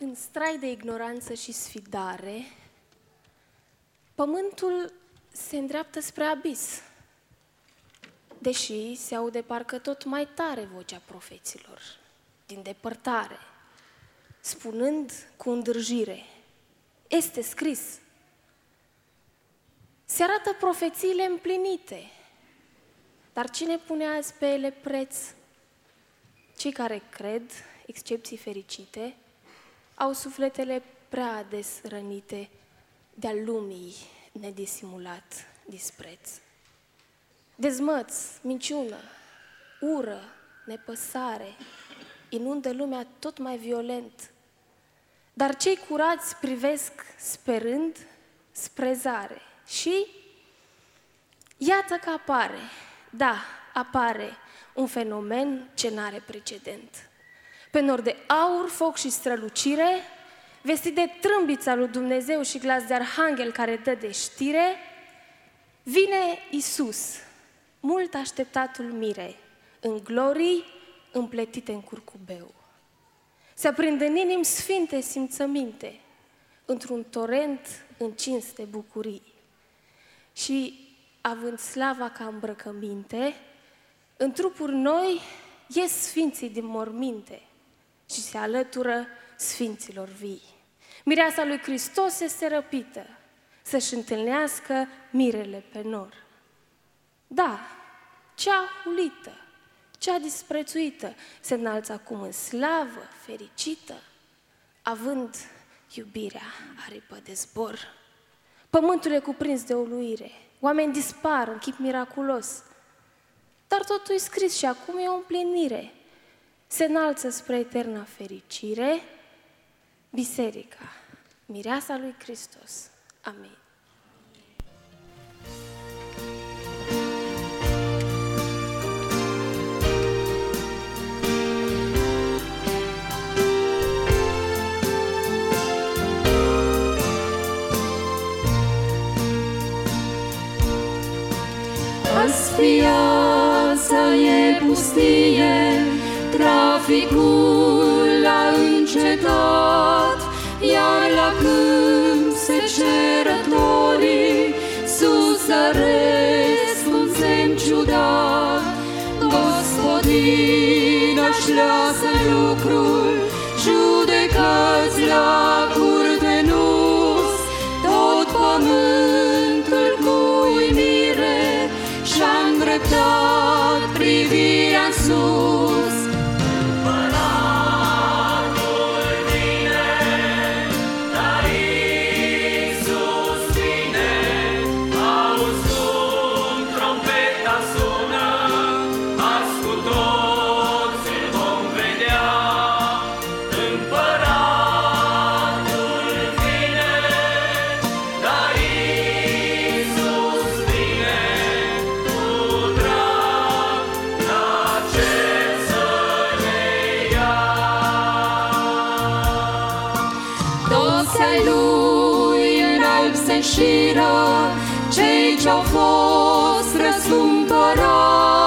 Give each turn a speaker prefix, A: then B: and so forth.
A: În strai de ignoranță și sfidare, pământul se îndreaptă spre abis, deși se aude parcă tot mai tare vocea profeților, din depărtare, spunând cu îndârjire: este scris. Se arată profețiile împlinite, dar cine pune azi pe ele preț? Cei care cred, excepții fericite, au sufletele prea ades rănite de-a lumii nedisimulat dispreț. Dezmăț, minciună, ură, nepăsare inundă lumea tot mai violent, dar cei curați privesc sperând spre zare și iată că apare, da, apare un fenomen ce n-are precedent. Pe nor de aur, foc și strălucire, vestit de trâmbița lui Dumnezeu și glas de arhanghel care dă de știre, vine Iisus, mult așteptatul mire, în glorii împletite în curcubeu. Se aprind în inimi sfinte simțăminte, într-un torent încins de bucurii. Și, având slava ca îmbrăcăminte, în trupuri noi ies sfinții din morminte și se alătură sfinților vii. Mireasa lui Hristos este răpită să-și întâlnească mirele pe nor. Da, cea hulită, cea disprețuită se înalță acum în slavă, fericită, având iubirea aripă de zbor. Pământul e cuprins de uluire, oameni dispar în chip miraculos, dar totul e scris și acum e o împlinire. Se înalță spre eterna fericire biserica, mireasa lui Hristos. Amin.
B: Azi viața e pustie, traficul a încetat, iar la câmp secerătorii susăresc un semn ciudat. Gospodina-și lasă lucrul, judecăți la curte nus, tot pământul cu uimire și-a îndreptat privirea sus. Cei ce-au fost răscumpărați